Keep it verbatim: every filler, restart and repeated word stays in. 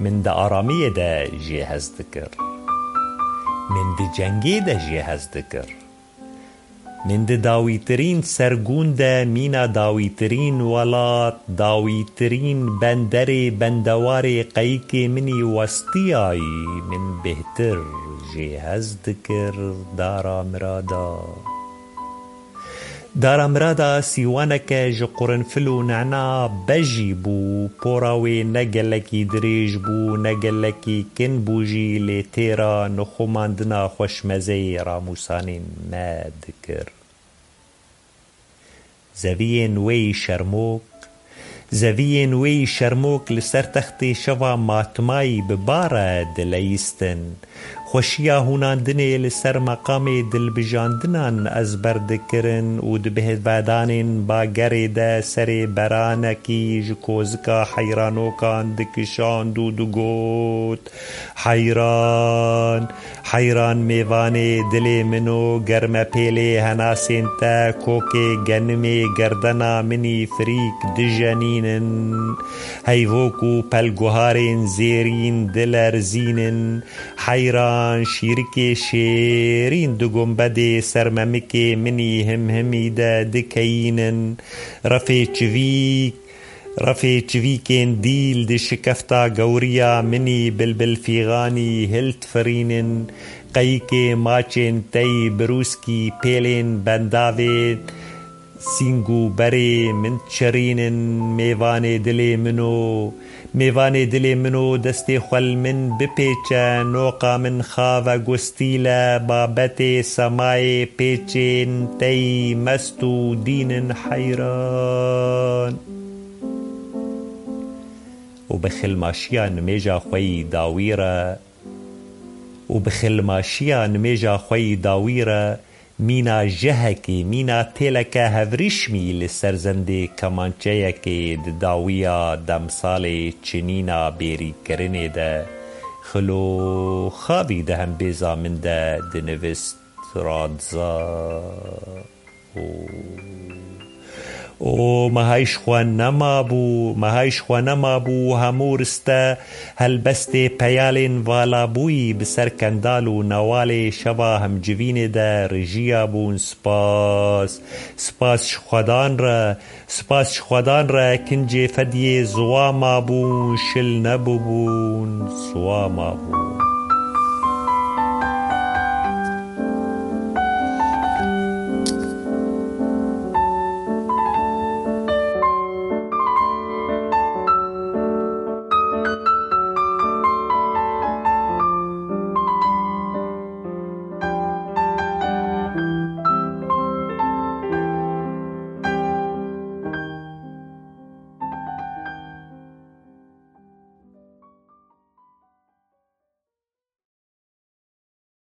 من دا آرامی دا جهاز دکر من دا جنگی دا جهاز دکر من دا داویترین سرگون دا مینا داویترین ولات داویترین بندر بندوار قیک منی وستی آئی من بهتر جهاز دکر دارا مرادا دارا مرادا سیوانک ج قرنفل و نعنا بجی بو پوراوی نگلکی دریج بو نگلکی کن بوجی لی تیرا نخوماندنا خوشمزی راموسانین ماد کر زوین وی شرموک زوین وی شرموک لسر تختی شوا ماتمایی ببارا دلیستن خوشیا هوناندنه لسر مقام دل بجاندنان از بردکرن و دبهد وادانین با گرده سر برانکی جکوزکا حیرانوکان دکشان دو دو گوت حیران حیران میوانه دل منو گرم پیله هناسین تا کوک گنمی گردنا منی فریک دجانینن هیوکو پلگوهارین زیرین دلرزینن حیران شیرک شیرین دو گنبد سرممک منی هم همی دا دکینن رفی چویک رفی چویکین دیل دی شکفتا گوریا منی بلبل فیغانی هلت فرینن قیک ماچین تی بروسکی پیلین بنداوید سینگو بری من چرینن میوان دل منو میوان دل منو دست خل من بپیچه نوقا من خاو گستیل بابت سمای پیچین تی مستو دین حیران و بخل ماشیا نمیجا خوی داویره و بخل ماشیا نمیجا خوی داویره مینا جهکی مینا تیلکه هفریشمی لسرزنده کمانچه که داویا دمسال چنینا بیری کرنه ده خلو خوابی ده هم بیزا من ده دنوست رادزا او مهایش خوان نمابو مهایش خوان نمابو همورسته هل بسته پیالین والا بوی بسر کندالو نوال شوا هم جوین ده رجیا بون سپاس سپاس خودان را سپاس خودان را کنج فدی زواما بون شل نبو بون سواما بون